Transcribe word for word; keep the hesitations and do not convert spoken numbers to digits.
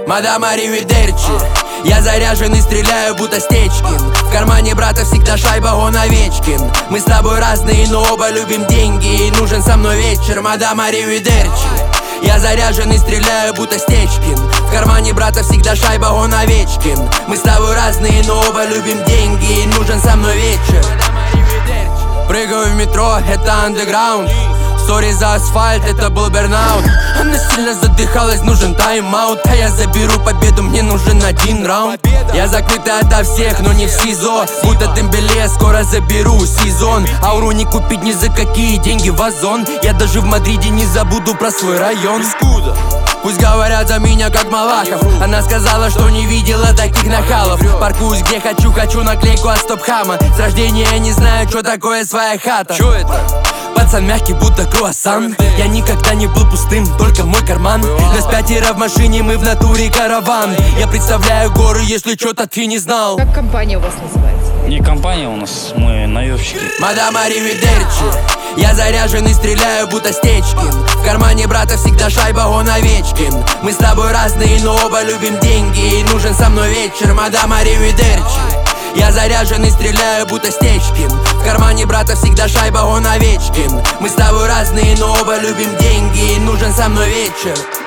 Мадам аривидерчи. Я заряжен и стреляю, будто Стечкин. В кармане брата всегда шайба, он Овечкин. Мы с тобой разные, но оба любим деньги. И нужен со мной вечер, мадам аривидерчи. Я заряжен и стреляю, будто Стечкин. В кармане брата всегда шайба, он Овечкин. Мы с тобой разные, но оба любим деньги. И нужен со мной вечер. Прыгаю в метро, это андеграунд. Сори за асфальт, это был бернаут. Она сильно задыхалась, нужен тайм-аут. А я заберу победу, мне нужен один раунд. Я закрытый ото всех, но не в СИЗО. Будто Дембеле, скоро заберу сезон. Ауру не купить ни за какие деньги, вазон. Я даже в Мадриде не забуду про свой район. Пусть говорят за меня как Малахов. Она сказала, что не видела таких нахалов. Паркуюсь где хочу, хочу наклейку от стоп-хама. С рождения я не знаю, что такое своя хата. Чё это? Пацан мягкий, будто круассан. Я никогда не был пустым, только мой карман. Нас пятеро в машине, мы в натуре караван. Я представляю горы, если чё-то ты не знал. Как компания у вас называется? Не компания у нас, мы наёбщики. Мадам аривидерчи. Я заряжен и стреляю, будто Стечкин. В кармане брата всегда шайба, он Овечкин. Мы с тобой разные, но оба любим деньги. И нужен со мной вечер, мадам аривидерчи. Я заряжен и стреляю, будто Стечкин. В кармане брата всегда шайба, он Овечкин. Мы с тобой разные, но оба любим деньги. И нужен со мной вечер.